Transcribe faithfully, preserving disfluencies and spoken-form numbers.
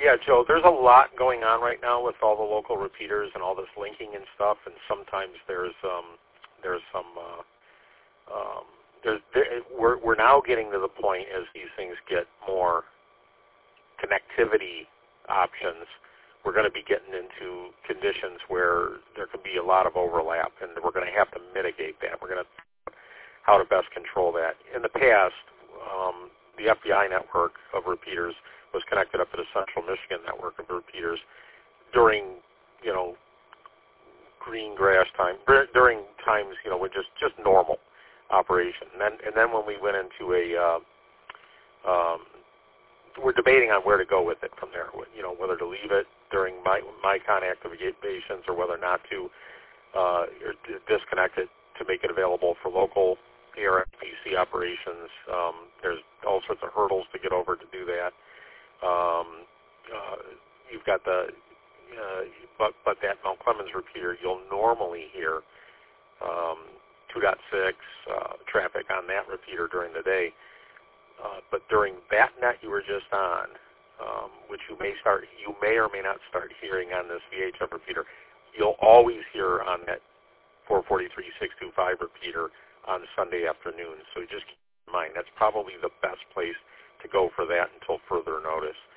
Yeah, Joe, there's a lot going on right now with all the local repeaters and all this linking and stuff, and sometimes there's um, there's some uh, um, there's there, we're we're now getting to the point as these things get more connectivity options, we're going to be getting into conditions where there can be a lot of overlap, and we're going to have to mitigate that. We're going to how to best control that. In the past, um, the F B I network of repeaters was connected up to the Central Michigan network of repeaters during, you know, green grass time, during times, you know, with just, just normal operation. And then, and then when we went into a, uh, um, we're debating on where to go with it from there, you know, whether to leave it during my, MICON activations or whether not to, uh, or to disconnect it to make it available for local A R P C operations. Um, there's all sorts of hurdles to get over to do that. Um, uh, you've got the, uh, but but that Mount Clemens repeater, you'll normally hear um, two point six uh, traffic on that repeater during the day. Uh, but during that net you were just on, um, which you may start, you may or may not start hearing on this V H F repeater, you'll always hear on that four forty-three six twenty-five repeater on Sunday afternoon. So just keep in mind, that's probably the best place to go for that until further notice.